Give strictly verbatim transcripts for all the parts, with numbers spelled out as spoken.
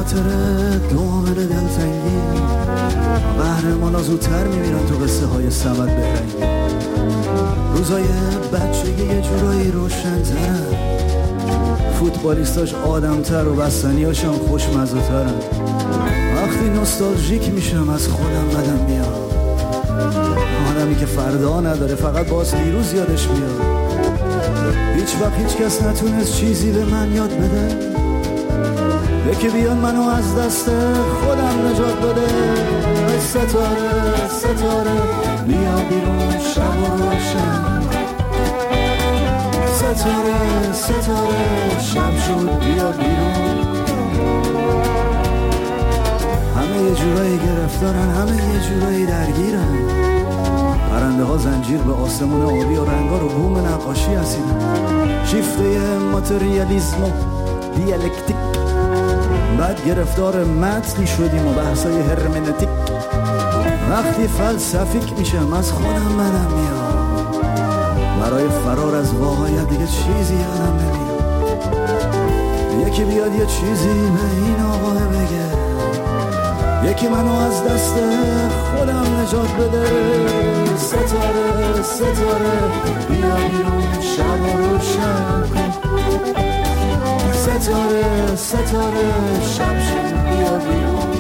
خاطر دامن دلتنگی، قهرمانا زودتر میمیرن تو قصه های صمد بهرنگی. روزای بچگی یه جورایی روشن‌ترن، فوتبالیستاش آدم‌تر و بستنیاشم خوشمزه‌ترن. وقتی نوستالژیک میشم از خودم بدم میاد، آدمی که فردا نداره فقط باز دیروز یادش میاد. هیچ وقت هیچ کس نتونست چیزی به من یاد بده، یکی بیان منو از دست خودم نجات بده. ستاره ستاره بیا بیرون شب و روشن، ستاره ستاره شب شد بیا بیرون. همه یه جورایی گرفتارن، همه یه جورایی درگیرن. پرنده ها زنجیر به آسمون آبی و رنگا رو بوم نقاشی هستیدن. شیفته ماتریالیسم و دیالکتیک، بعد گرفتار متنی شدیم و بحثای هرمنتیک. وقتی فلسفیک میشم از خودم منم میام، برای فرار از واقعیت دیگه چیزی یادم نمیاد. یکی بیاد یه چیزی به این آقا بگه، یکی منو از دست خودم نجات بده. ستاره ستاره بیا بیرون شب و روشن کن، ستاره ستاره شب شد بیا بیرون.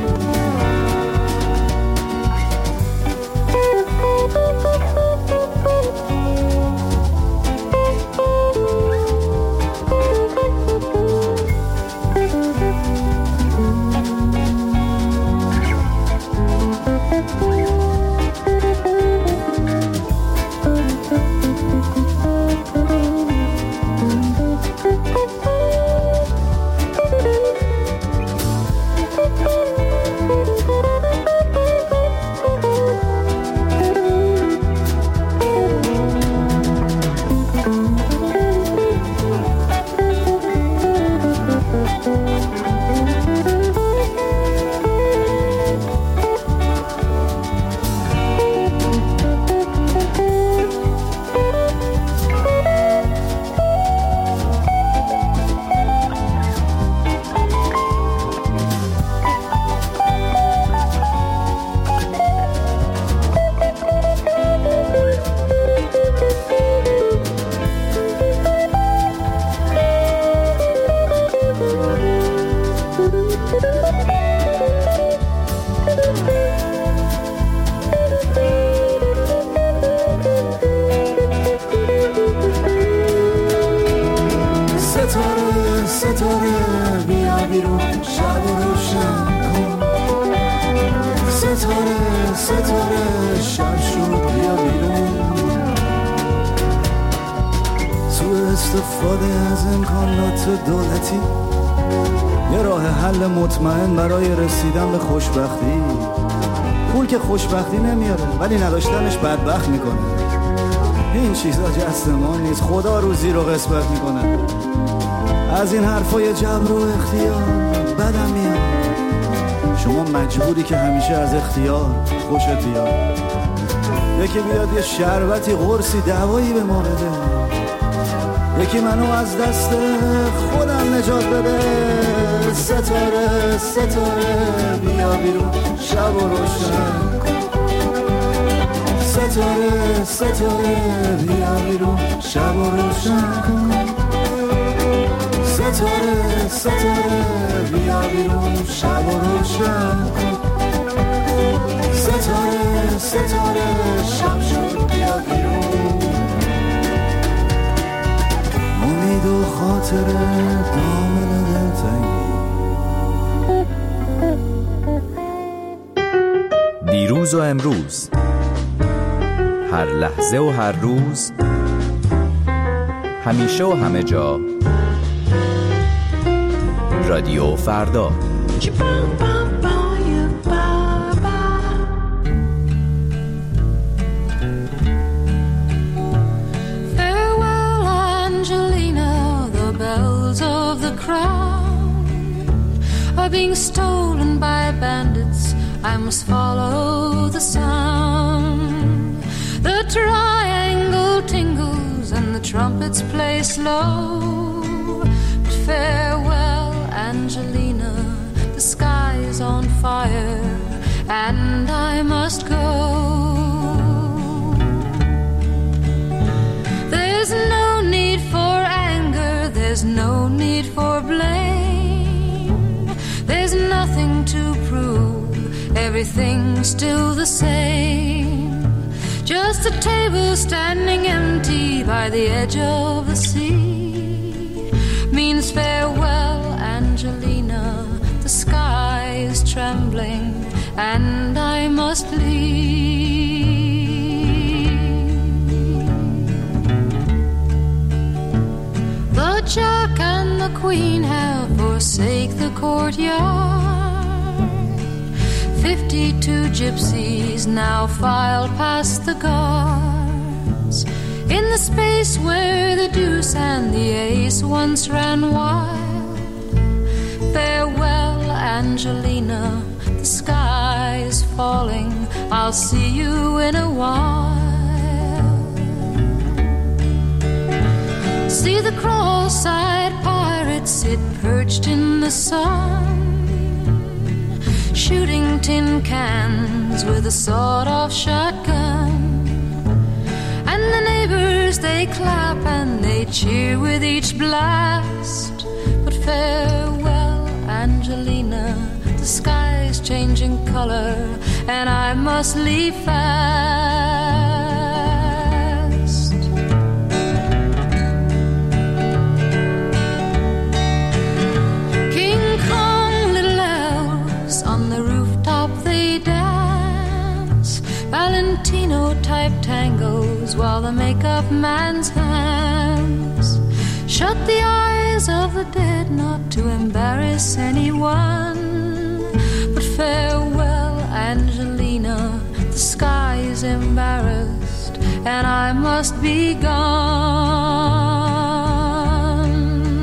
استفاده از امکانات دولتی یه راه حل مطمئن برای رسیدن به خوشبختی. پول که خوشبختی نمیاره ولی نداشتنش بدبخت میکنه. این چیزا جست ما نیست، خدا روزی رو قسمت میکنه. از این حرفای جبر و اختیار بدم میاد. شما مجبوری که همیشه از اختیار خوشت بیاد. یکی بیاد یه شربتی قرصی دوایی به ما بده، یکی منو از دست خودم نجات بده. ستاره ستاره بیا بیرون شب و روشن کن. ستاره ستاره بیا بیرون شب و روشن کن. ستاره ستاره بیا بیرون شب و روشن کن. ستاره ستاره شب شد بیا بیرون. امید و خاطر دامن دلتنگی. دیروز و امروز، هر لحظه و هر روز، همیشه و همه جا، رادیو فردا. Being stolen by bandits, I must follow the sound. The triangle tingles and the trumpets play slow. But farewell, Angelina, the sky's on fire and I must go. There's no need for anger, there's no need for blame. There's nothing to prove, everything's still the same. Just a table standing empty by the edge of the sea means farewell, Angelina. The sky is trembling and I must leave. The Jack and the Queen have forsaken the courtyard. Fifty-two gypsies now file past the guards in the space where the deuce and the ace once ran wild. Farewell, Angelina, the sky is falling, I'll see you in a while. See the cross-eyed pirates sit perched in the sun, shooting tin cans with a sawed-off shotgun. And the neighbors, they clap and they cheer with each blast. But farewell, Angelina, the sky's changing color and I must leave fast. King Kong, little elves on the rooftop they dance, Valentino-type tangos while the makeup man's hands shut the eyes of the dead not to embarrass anyone. But farewell, Angelina, the sky is embarrassed and I must be gone.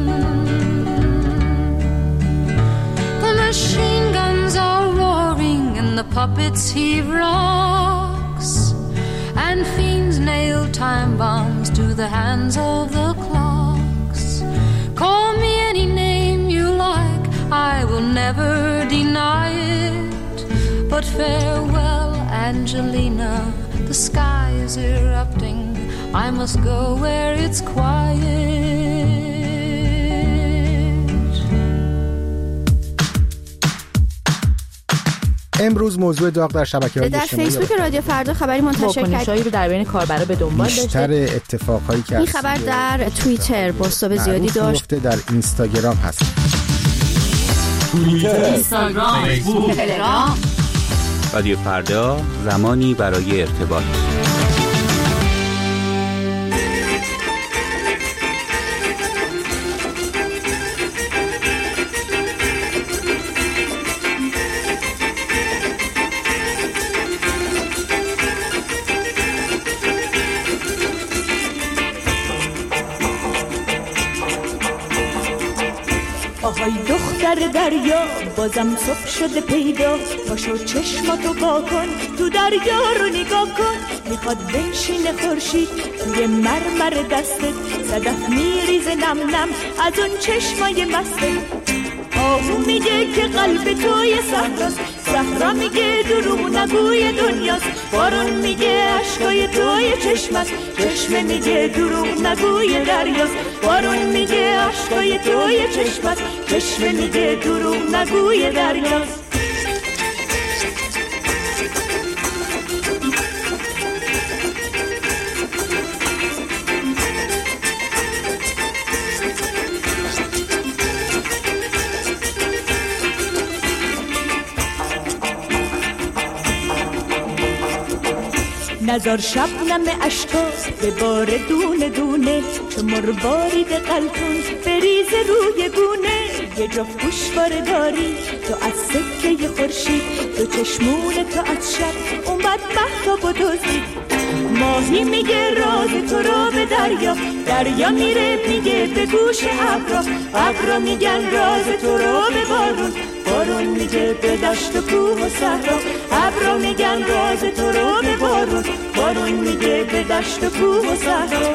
The machine guns are roaring and the puppets heave rocks, and fiends nail time bombs to the hands of the clocks. Call me any name you like, I will never deny it. But farewell, Angelina, the sky is erupting, I must go where it's quiet. امروز موضوع داغ در شبکه‌های اجتماعی در فیسبوک رادیو فردا خبری منتشر کرد رو در بین کاربرا به دنبال داشته. بیشتر اتفاقایی که این خبر در توییتر بازتاب زیادی داشت، در اینستاگرام هست. توییتر، اینستاگرام، فیسبوک، تلگرام. رادیو فردا، زمانی برای ارتباط. آهای دختر دریا، بازم صبح شده پیدا، پاشو چشماتو وا کن، تو دریا رو نگاه کن. میخواد بنشینه خورشید توی مرمر دستت، صدف میریزه نم نم از اون چشمای مستت. آهو میگه که قلب توی صحراست، صحرا میگه دروغ نگوی دنیاست. بارون میگه عشقای توی چشمست، چشمه میگه دروغ نگوی دریاست. بارون میگه عشقای توی چشمست، چشمه میگه دروغ نگوی دریاست. نزار شبنم اشکا به بار دونه دونه، چو مربارید قلتون بریز روی گونه. یه جا گوشواره داری تو از سکه خورشید، تو چشمون تو از شب اومد مهتاب و دزدید. ماهی میگه راز تو رو به دریا، دریا میره میگه به گوش ابرا، ابرا میگن راز تو رو به بارون، بارون میگه به دشت و کوه و صحرا، ابرا میگن راز تو رو به بارون، بارون میگه به دشت و کوه و صحرا.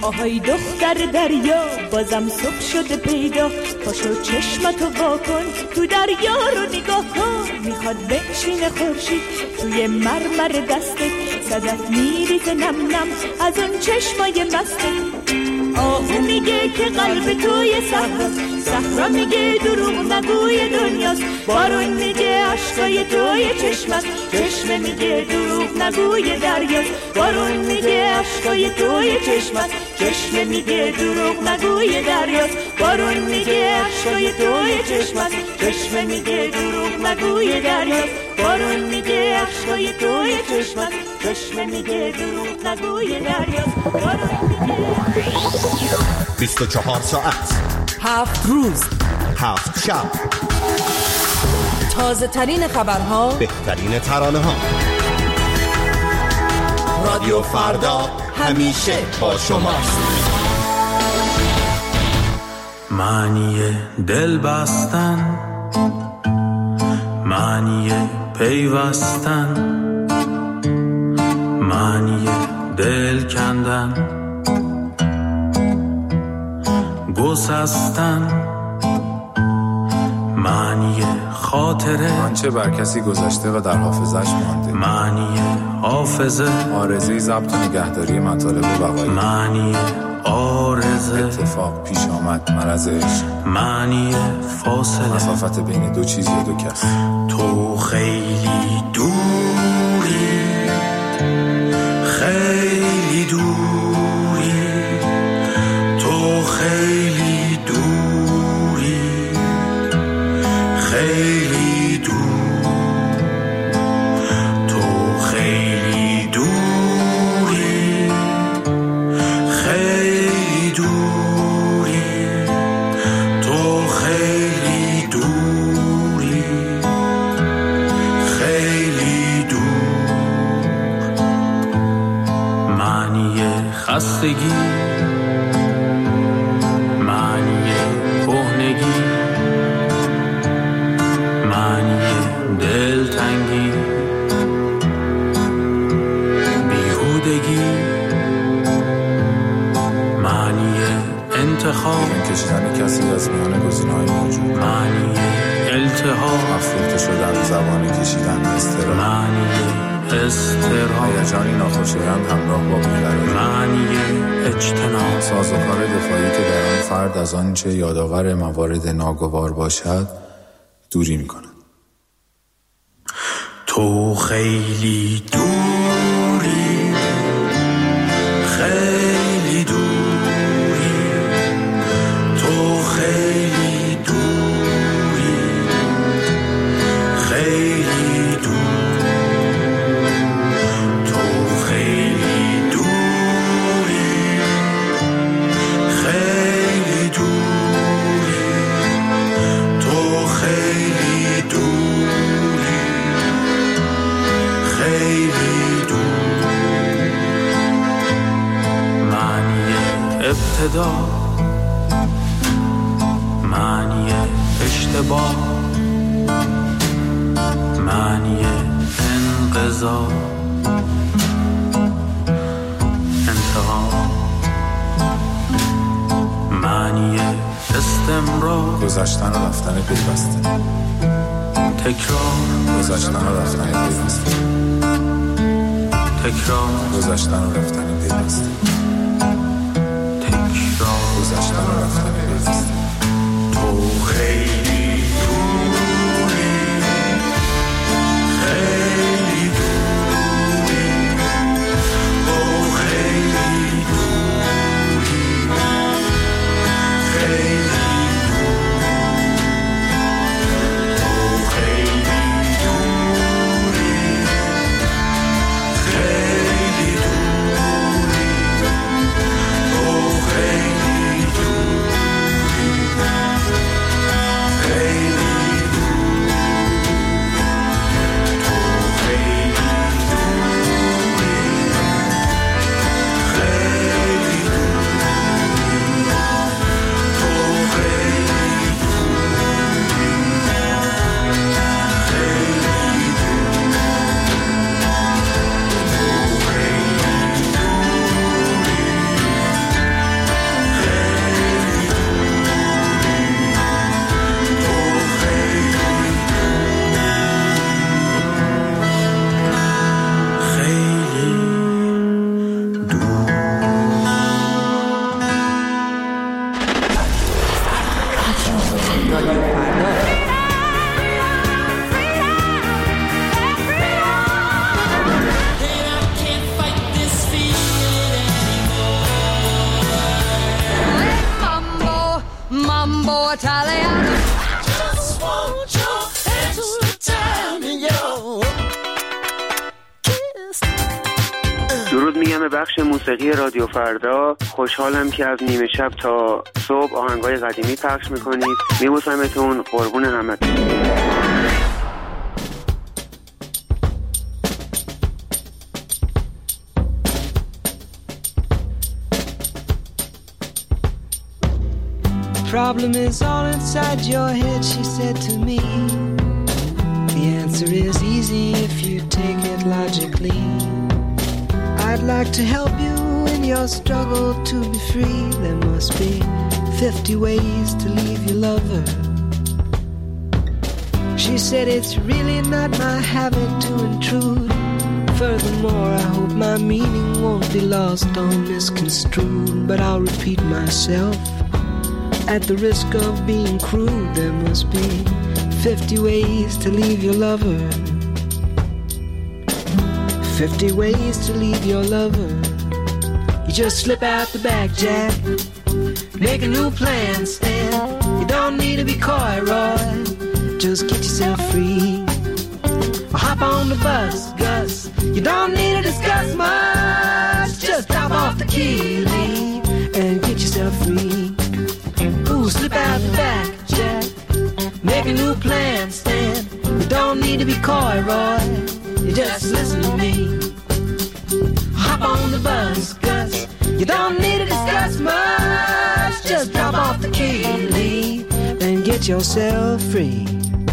آهای دختر دریا بازم صبح شده پیدا، پاشو چشمتو واکن تو دریا رو نگاه کن. میخواد بنشینه خورشید توی مرمر دستت، صدف میریزه نم نم از اون چشمای مستت. آهو میگه که قلب توی صحرا، صحرا میگه دروغ نگوی دنیاست. بارون میگه عشقای توی چشمت، چشمه میگه دروغ نگوی دریاست. بارون میگه عشقای توی چشمت، چشمه میگه دروغ نگوی دریاست. بارون میگه عشقای توی چشمت، چشمه میگه دروغ نگوی دریاست. بارون میگه عشقای توی چشمت، چشمه میگه دروغ نگوی دریاست. بارون میگه بیست و چهار ساعت، هفت روز، هفت شب، تازه ترین خبرها، بهترین ترانه ها. رادیو فردا همیشه با شماست. معنی دل بستن، معنی پیوستن، معنی دل کندن، گسستن، معنی خاطره آنچه بر کسی گذشته و در حافظش مانده، معنی حافظه آرزوی ضبط و نگهداری مطالب بقایی، معنی آرزه اتفاق پیش آمد مرض عشق، معنی فاصله مسافت بین دو چیز یا دو کس. تو خیلی دوری، خیلی دوری، تو خیلی دوری، خیلی دور، تو خیلی دوری، خیلی دوری، تو خیلی دوری، خیلی دور. معنی خستگی، معنی کهنگی، معنی دلتنگی، بیهودگی، معنی انتخاب، کشیدن کسی از میان گزینه‌های موجود، معنی التهاب، افروخته شدن، زبان کشیدن، اضطراب، معنی اضطراب، هیجانی ناخوشایند همراه با بی‌قراری، معنی اجتناب، سازوکار دفاعی که در آن فرد از آنچه یادآور موارد ناگوار باشد دوری می‌کند. تو خیلی دوری، خیلی دوری، تو خیلی دوری، خیلی دور، تو خیلی دوری، خیلی دوری، تو خیلی دوری، خیلی دور. معنی ابتدا، معنی اشتباه، معنی انقضا، انتها، معنی استمرار، گذشتن و رفتن پیوسته، تکرار، گذشتن و رفتن پیوسته، تکرار، گذشتن و رفتن پیوسته، تکرار، گذشتن و رفتن پیوسته. تو خیلی دوری، خیلی دوری، تو خیلی دوری، خیلی میگم به بخش موسیقی رادیو فردا. خوشحالم که از نیمه شب تا صبح آهنگای قدیمی پخش میکنید. میبوسمتون، قربون همتون. Problem is all inside your head, she said to me. The answer is easy if you take it logically. I'd like to help you in your struggle to be free. There must be fifty ways to leave your lover. She said it's really not my habit to intrude. Furthermore, I hope my meaning won't be lost or misconstrued. But I'll repeat myself. At the risk of being crude, there must be fifty ways to leave your lover. Fifty ways to leave your lover. You just slip out the back, Jack. Make a new plan, Stan. You don't need to be coy, Roy. Just get yourself free. Or hop on the bus, Gus. You don't need to discuss much. Just drop off the key, leave, and get yourself free. Ooh, slip out the back, Jack. Make a new plan, Stan. You don't need to be coy, Roy. You just listen to me. Hop on the bus, Gus. You don't need to discuss much. Just drop off the key, leave, and get yourself free.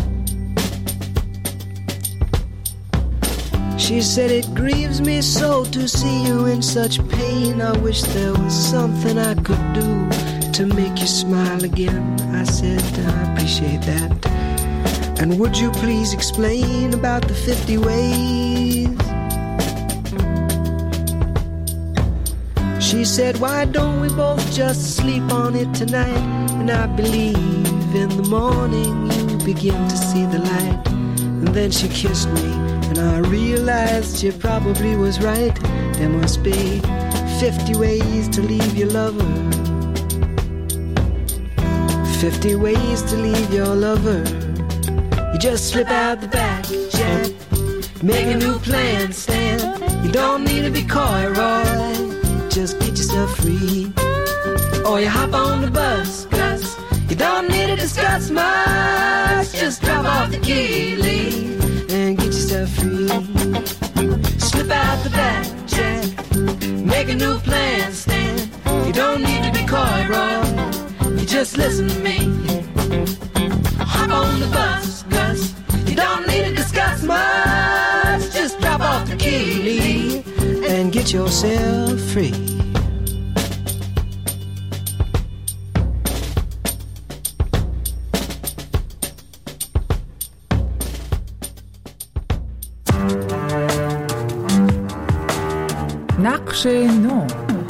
She said it grieves me so to see you in such pain. I wish there was something I could do to make you smile again. I said I appreciate that. And would you please explain about the fifty ways? She said, why don't we both just sleep on it tonight? And I believe in the morning you begin to see the light. And then she kissed me and I realized she probably was right. There must be fifty ways to leave your lover. Fifty ways to leave your lover. You just slip out the back, Jack. Make a new plan, Stan. You don't need to be coy, Roy. Just get yourself free. Or you hop on the bus, Gus. You don't need to discuss much. Just drop off the key, leave, and get yourself free. Slip out the back, Jack. Make a new plan, Stan. You don't need to be coy, Roy. You just listen to me. Hop on the bus, Gus. You don't need to discuss much. Just drop off the key, leave, and get yourself free. نقش نو.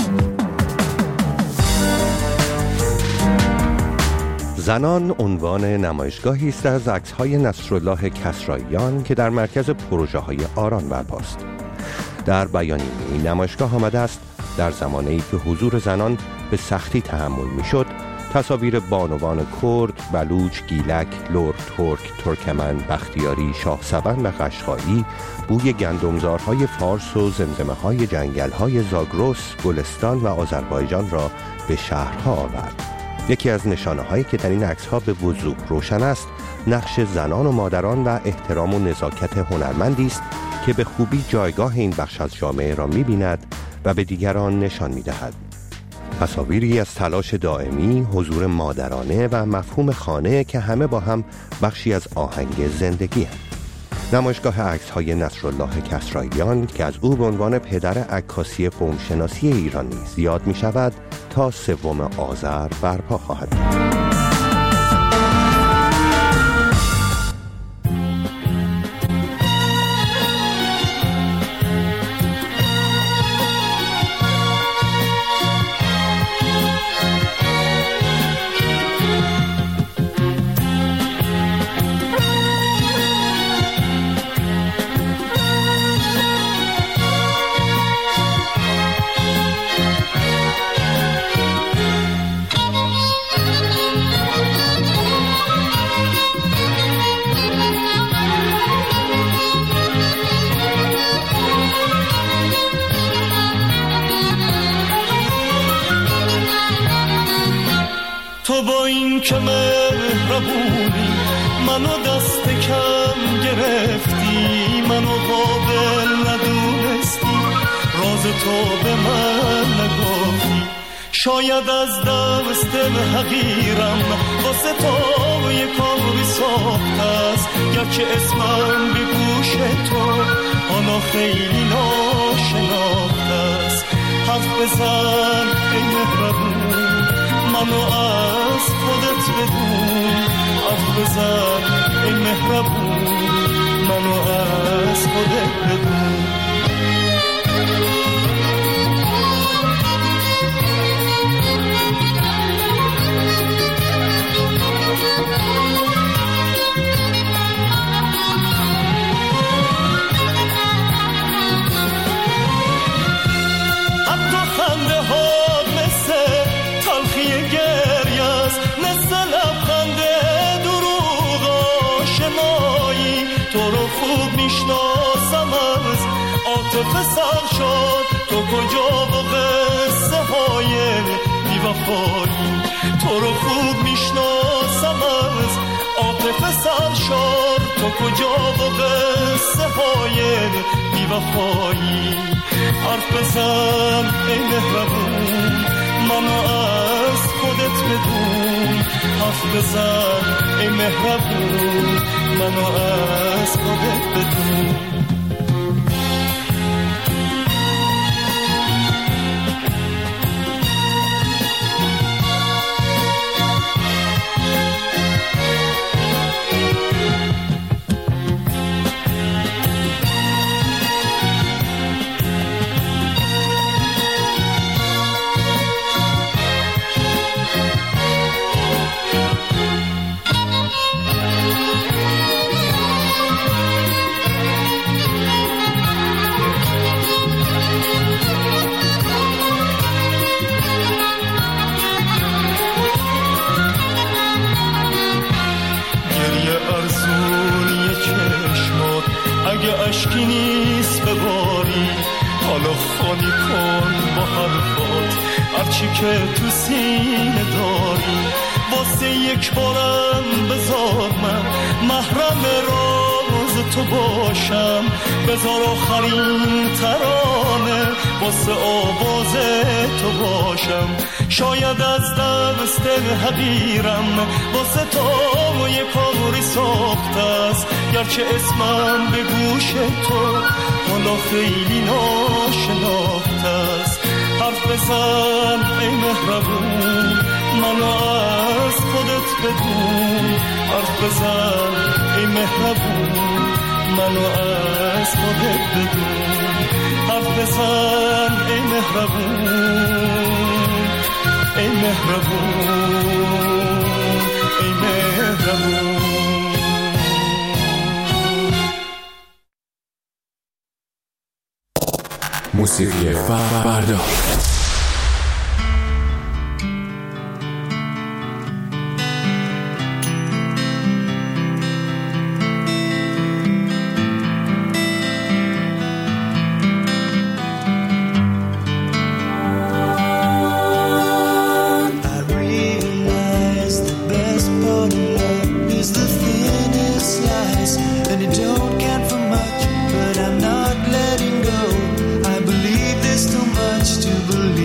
زنان عنوان نمایشگاهی است از عکس‌های نصرالله کسراییان که در مرکز پروژه‌های آران برپاست. در بیانیه این نمایشگاه آمده است در زمانه‌ای که حضور زنان به سختی تحمل می‌شد، تصاویر بانوان کرد، بلوچ، گیلک، لر، ترک، ترکمن، بختیاری، شاهسوند و قشقایی بوی گندمزارهای فارس و زمزمه‌های جنگل‌های زاگرس، گلستان و آذربایجان را به شهرها آورد. یکی از نشانه‌هایی که در این عکس‌ها به وضوح روشن است، نقش زنان و مادران و احترام و نزاکت هنرمندی است که به خوبی جایگاه این بخش از جامعه را می‌بیند و به دیگران نشان می‌دهد. تصاویری از تلاش دائمی، حضور مادرانه و مفهوم خانه که همه با هم بخشی از آهنگ زندگی هست. نمایشگاه عکس‌های نصرالله کسراییان که از او به عنوان پدر عکاسی قوم‌شناسی ایران نیز یاد می‌شود، تا سوم آذر برپا خواهد بود. Thank you. که مهربونی منو دست کم گرفتی، منو قابل ندونستی، راز تو به من نگفتی. شاید از دست حقیرم واسه تو یه کاری ساخته است، گرچه اسمم به گوش تو حالا خیلی ناشناخته است. حرف بزن ای مهربون منو از خودت بدون، حرف بزن ای مهربون منو از خودت بدون. عاطفه سر شد تو کجا و قصه های بی‌وفایی، تو رو خوب میشناسم از عاطفه سر شد تو کجا و قصه های بی‌وفایی. حرف بزن ای مهربون منو از خودت بدون، حرف بزن ای مهربون منو از خودت بدون. اشکی نیست بباری حالا خالی کن با حرفات هرچی که تو سینه داری. واسه یک بارم بذار من محرم راز تو باشم، بذار آخرین ترانه واسه آواز تو باشم. شاید از دست حقیرم واسه تو یه کاری ساخته است، گرچه اسمم به گوش تو حالا خیلی ناشناخته است. حرف بزن ای مهربون منو از خودت بدون، حرف بزن ای مهربون منو از خودت بدون. حرف بزن ای مهربون ای مهربون ای مهربون. موسیقی فردا. Believe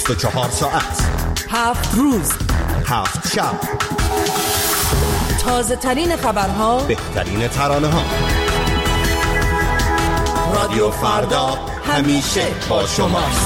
بیست و چهار ساعت، هفت روز، هفت شب، تازه ترین خبرها، بهترین ترانه ها. رادیو فردا همیشه با شماست.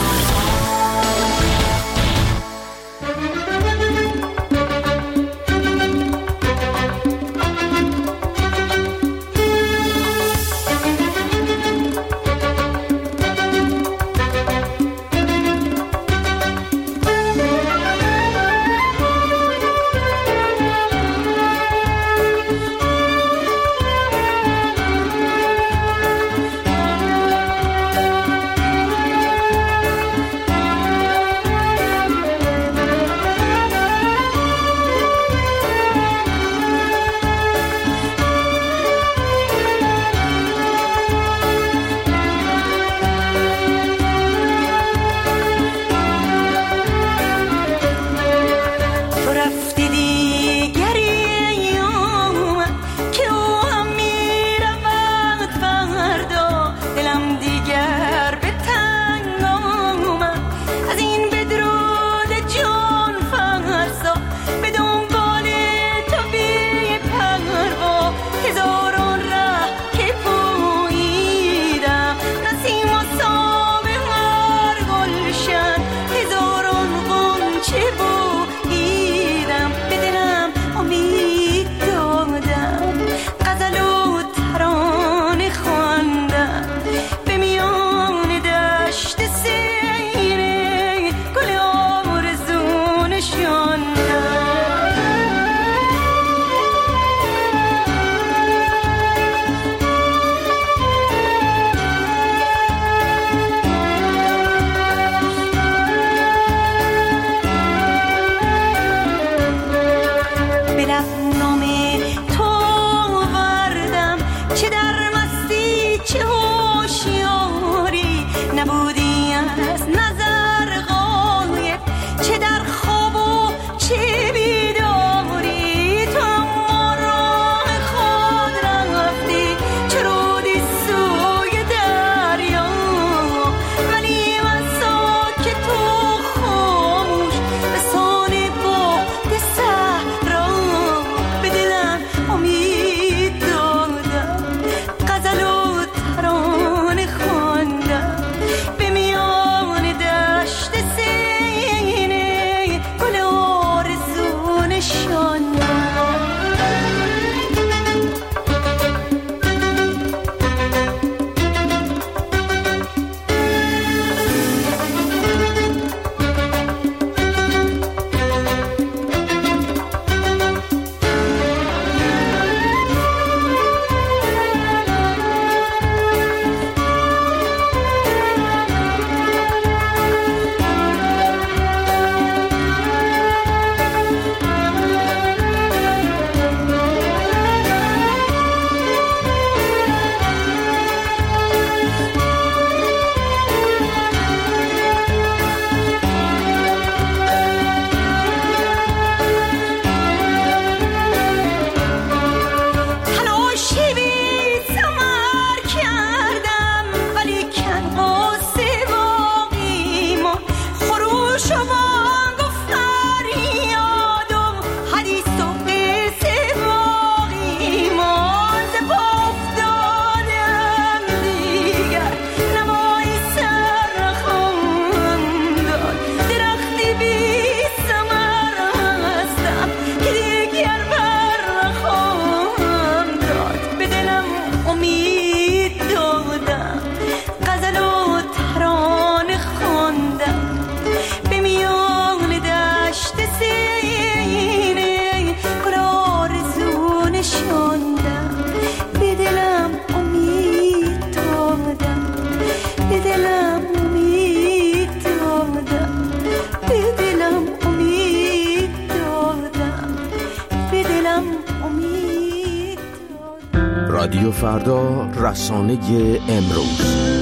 رادیو فردا، رسانه امروز.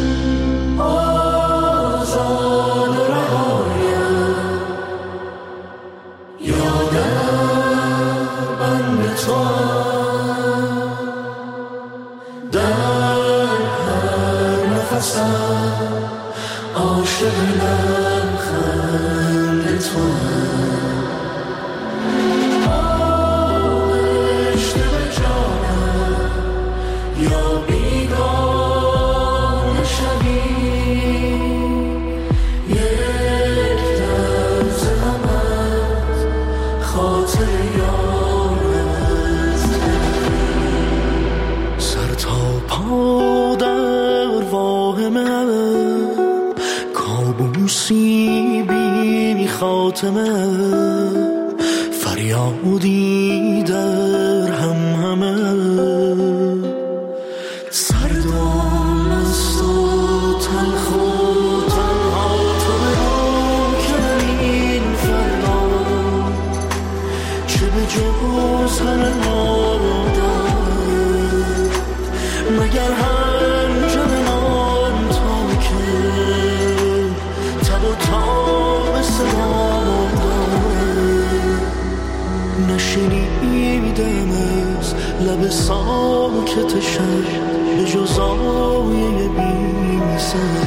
آزاد و رهایم یادم بند توام در هر نفسم عاشق لبخند خاتمه فریادی در هم همه سردام است و تلخ و تنها تو برو که این فردا چه به جز همه ما دارد مگر هنجر من تا که تب و تاب صدا نشنیدم از لب ساکت شب به جز آیه بی سر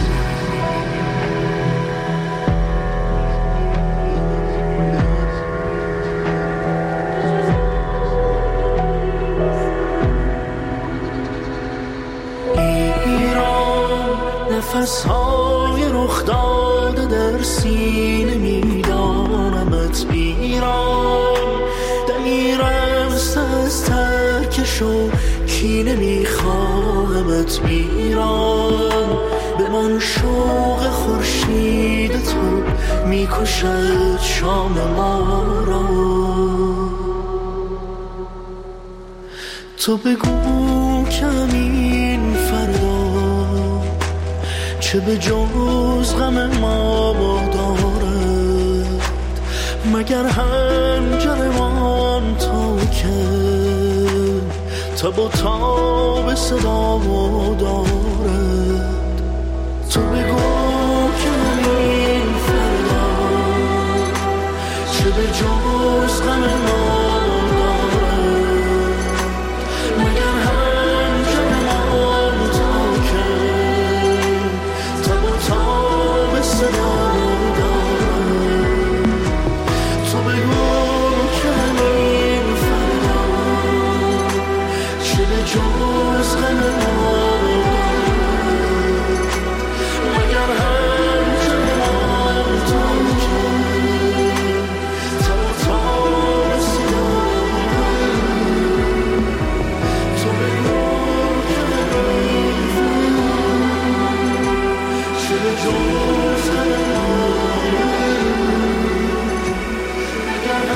ایران نفس‌های رخ داده در سینه میدانمت ایران از ترکش و کینه میخواهمت ایران به من شوق خورشید تو میکشد شام ما را تو بگو کمین فردا چه به جز غم ما دارد مگر هنجرمان تا که تب و تاب صدا دارد تو بگو که این فردا چه به جز غم ما دارد مگر هنجرمان تا که تب و تاب صدا جز غم ما مگر هنجر ما تا که تا تا صدا تو بگو که چه به جز غم ما مگر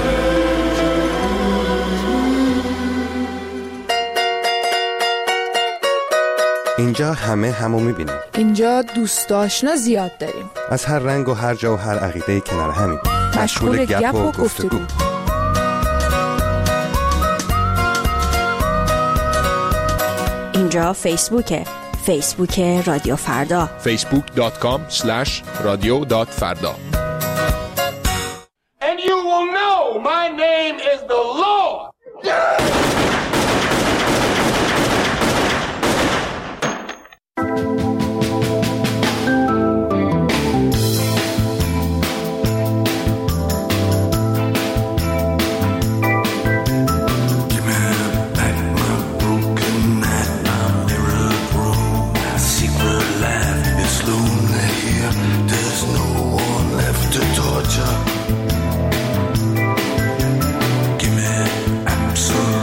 اینجا همه همو میبینیم. اینجا دوست آشنا زیاد داریم. از هر رنگ و هر جا و هر عقیده کنار همین. مشغول گپ و گفتگو. اینجا فیسبوکه. فیسبوک رادیو فردا. فیسبوک دات کام اسلش رادیو دات فردا. And you will know my name is the Lord. Give me absolute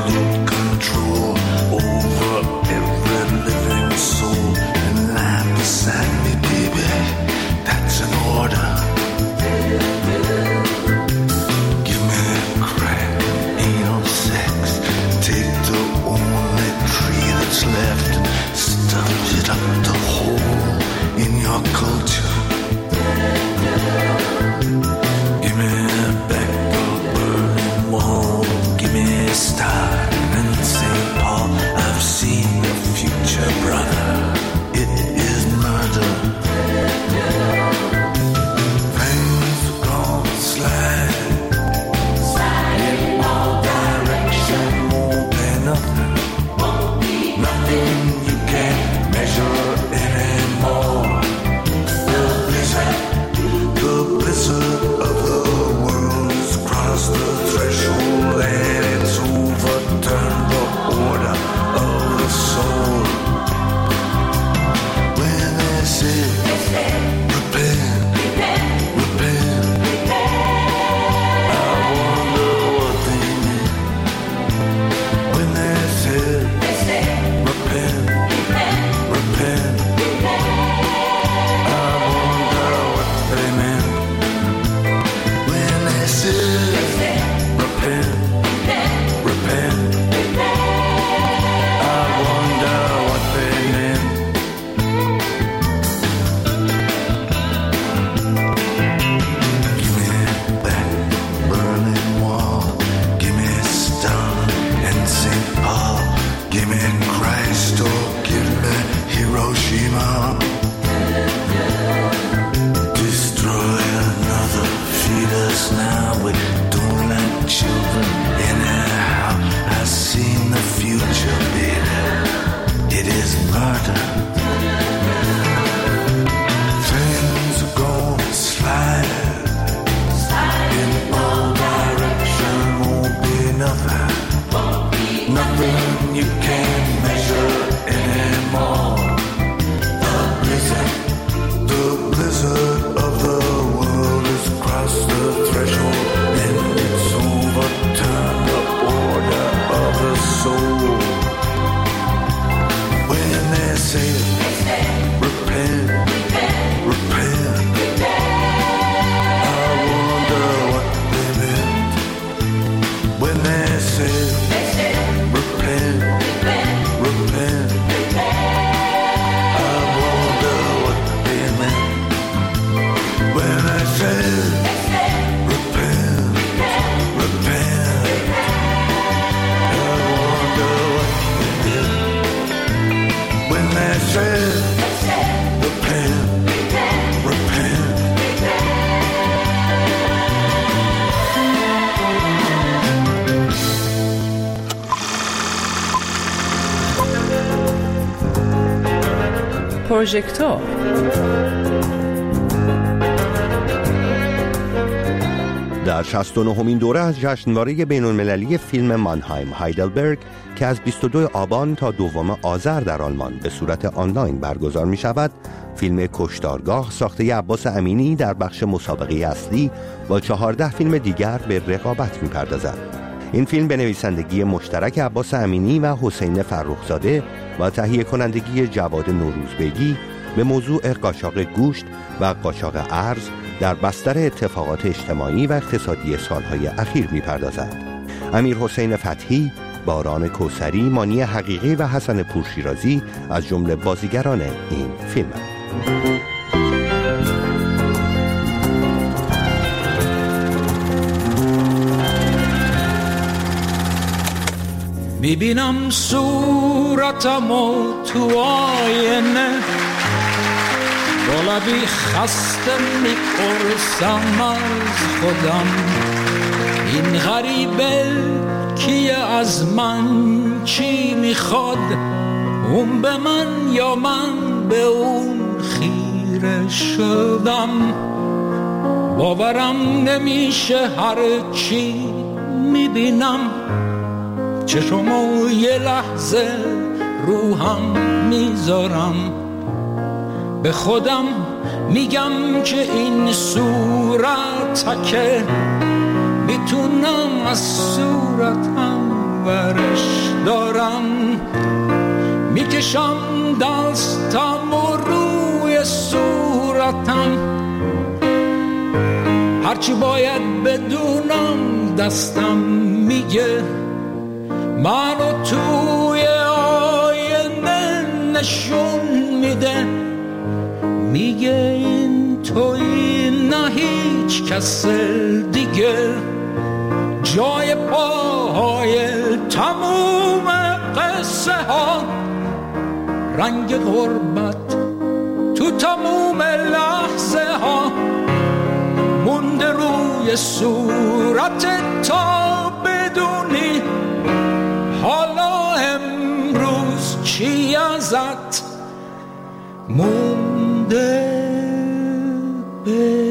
پروژکتور. در شصت و نهمین دوره از جشنواره بین‌المللی فیلم مانهایم هایدلبرگ که از بیست و دوم آبان تا دوم آذر در آلمان به صورت آنلاین برگزار می شود، فیلم کشتارگاه ساخته عباس امینی در بخش مسابقه اصلی با چهارده فیلم دیگر به رقابت می پردازد. این فیلم به نویسندگی مشترک عباس امینی و حسین فرخزاده و تهیه کنندگی جواد نوروزبگی به موضوع قاچاق گوشت و قاچاق ارز در بستر اتفاقات اجتماعی و اقتصادی سالهای اخیر می‌پردازد. امیر حسین فتحی، باران کوثری، مانی حقیقی و حسن پورشیرازی از جمله بازیگران این فیلم هستند. میبینم صورتمو تو آینه، با لبی خسته میپرسم از خودم این غریبه کیه، از من چی میخواد، اون به من یا من به اون خیره شدم. باورم نمیشه هر چی میبینم، چشمو یه لحظه روحم میذارم، به خودم میگم که این صورت که میتونم از صورتم ورش دارم، میکشم دستم و روی صورتم، هرچی باید بدونم دستم میگه، منو توی آینه نشون میده، میگه این توی نه هیچ کس دیگه، جای پاهای تموم قصه ها، رنگ غربت تو تموم لحظه ها، مونده روی صورت تا بدونی حالا امروز چی ازت مونده به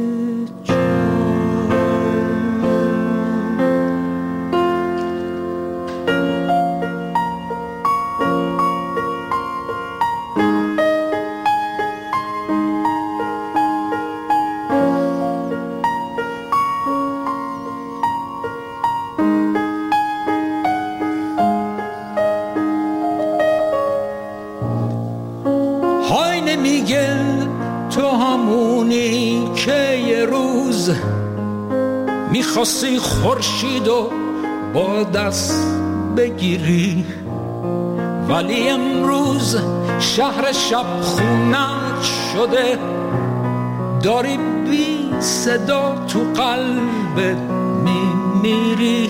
میخواستی خورشید و با دست بگیری، ولی امروز شهر شب خونت شده، داری بی صدا تو قلبت میمیری.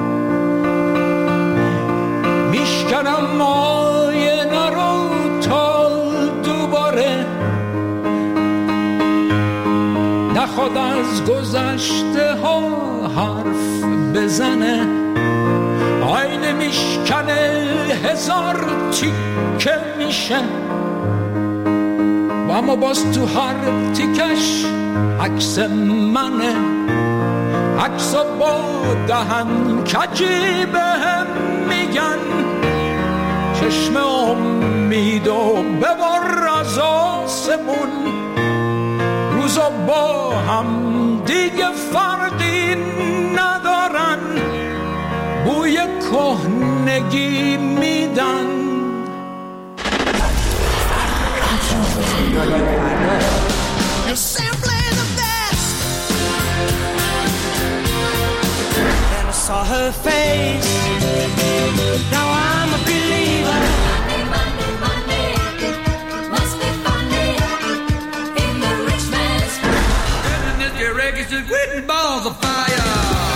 میشکنم آینه رو تا دوباره نخواد از گذشته ها حرف بزنه، آینه میشکنه هزار تیکه میشه، و اما باز تو هر تیکش عکس منه، عکسا با دهن کجی بهم میگن، چشم امید و ببار از آسمون، روزا با هم دیگه فرقی ندارن، بوی کهنگی میدن. You're simply the best. Then I saw her face. Now I'm a believer. Monday, Monday, Monday. Must be funny in the rich man's house. And this your reggae is written balls of fire.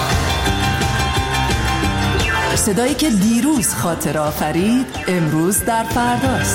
صدایی که دیروز خاطر آفرید امروز در فرداست.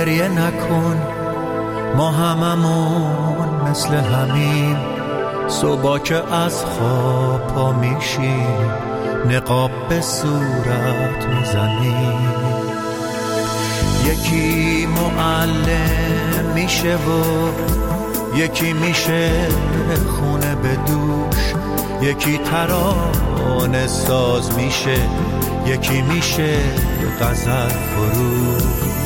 گریه نکن، ما هممون مثل همین صبح که از خواب پا میشیم نقاب به صورت میزنیم. یکی معلم میشه و یکی میشه خونه به دوش، یکی ترانه ساز میشه، یکی میشه غزل فروش.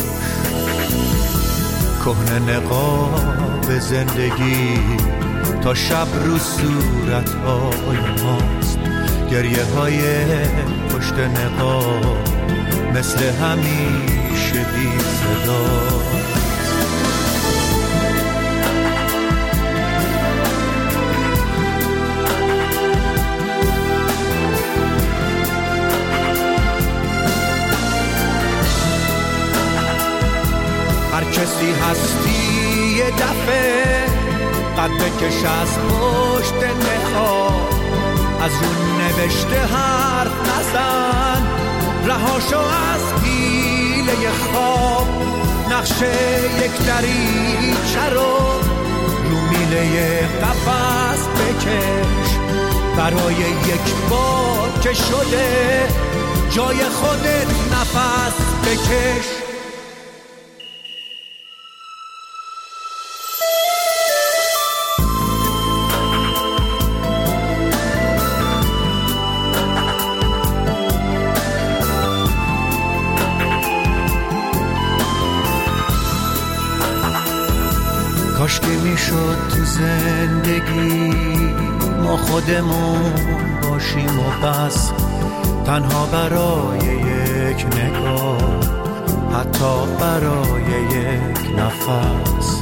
کهنه نقاب زندگی تا شب رو صورت‌های ماست، گریه های پشت نقاب مثل همیشه بی صداست. هر کسی هستی یه دفعه قد بکش از پشت نقاب، از اون نوشته حرف نزن، رهاشو از حیله خواب. نقشه یک دریچه رو رو میله قفس بکش، برای یک بار که شده جای خودت نفس بکش. کاش که میشد تو زندگی ما خودمون باشیم و بس، تنها برای یک نگاه، حتی برای یک نفس.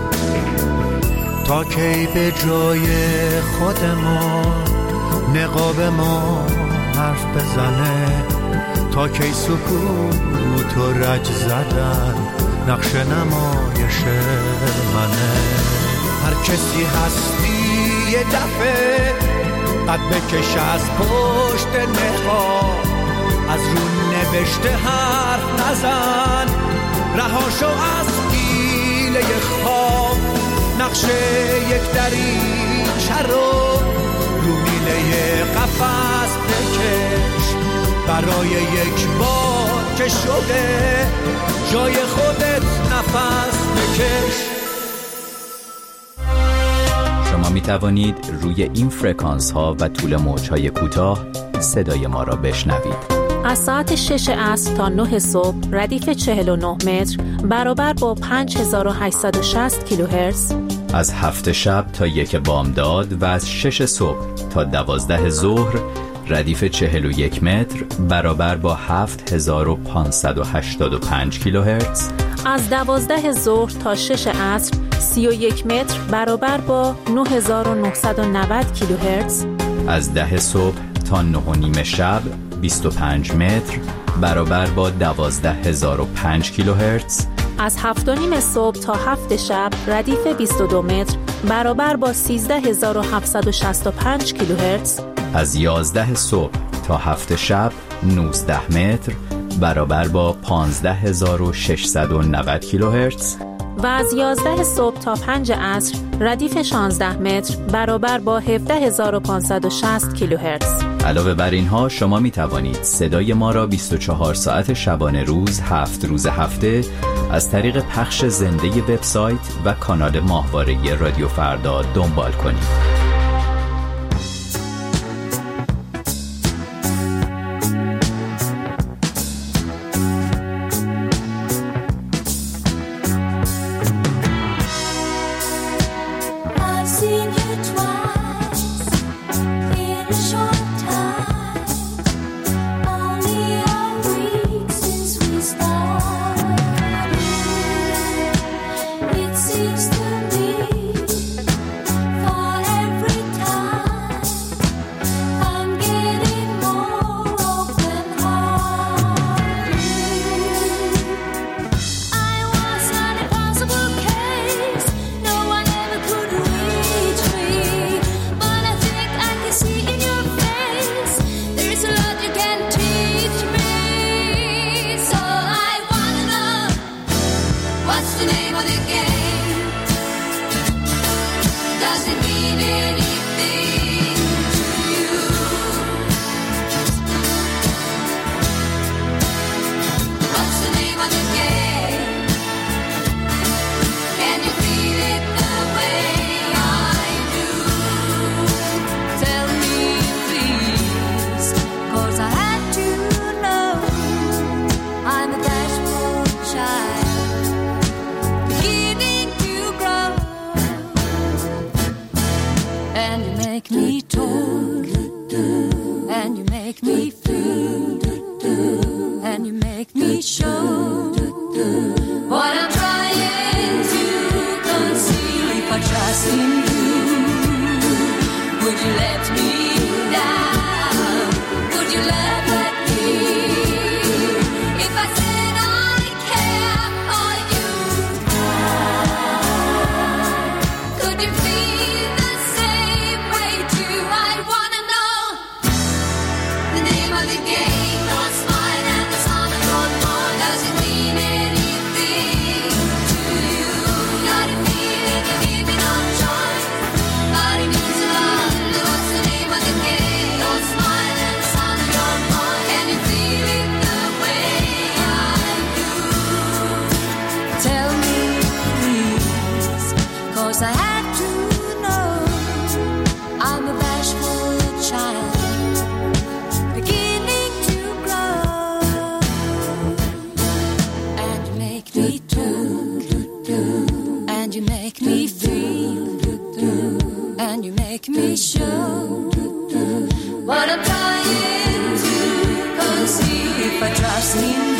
تا کی به جای خودمون نقاب ما حرف بزنه، تا کی سکوت و رج زدن نقش نمایش منه. هر کسی هستی یه دفعه قد بکش از پشت نقاب، از رو نوشته حرف نزن، رهاشو از حیله خواب. نقشه یک دریچه رو رو میله قفس بکش، برای یک بار که شده جای خودت نفس بکش. شما می توانید روی این فرکانس ها و طول موج های کوتاه صدای ما را بشنوید. از ساعت شش عصر تا نه صبح ردیف چهل و نه متر برابر با پنج هزار و هشتصد و شصت کیلوهرتز. از هفت شب تا یک بامداد و از شش صبح تا دوازده ظهر ردیف چهل و یک متر برابر با هفت هزار و پانصد و هشتاد و پنج کیلوهرتز. از دوازده ظهر تا شش عصر سی و یک متر برابر با نه هزار و نهصد و نود کیلوهرتز. از ده صبح تا نه و نیم شب بیست و پنج متر برابر با دوازده هزار و پنج کیلوهرتز. از هفت و نیم صبح تا هفت شب ردیف بیست و دو متر برابر با سیزده هزار و هفتصد و شصت و پنج کیلوهرتز. از یازده صبح تا هفت شب نوزده متر برابر با پانزده هزار و ششصد و نود کیلوهرتز. و از یازده صبح تا پنج عصر ردیف شانزده متر برابر با هفده هزار و پانصد و شصت کیلوهرتز. علاوه بر اینها شما می توانید صدای ما را بیست و چهار ساعت شبانه روز هفت روز هفته از طریق پخش زنده وبسایت و کانال ماهواره رادیو فردا دنبال کنید. Seems to me for every What's the name of the game? Does it mean anything to you? What's the name of the game? Can you feel it the way I do? Tell me please, 'cause I had to know. I'm a bashful child, beginning to grow. And you make me talk, and you make me feel, and you make me show what I'm trying to conceal. If I trust in you, would you let me down? Would you let let me? If I said I care for you, could you feel the same way too? I wanna know the name of the game. Don't smile and the sound of your voice. Does it mean anything to you? Got a feeling you give me no choice, but it means a lot. What's the name of the game? Don't smile and the sound of your voice. Can you feel it the way I do? Tell me please, 'cause I had to know. I'm a bashful child, beginning to grow. And you make me talk, and you make me feel, and you make me show what I'm trying to conceal. If I trust in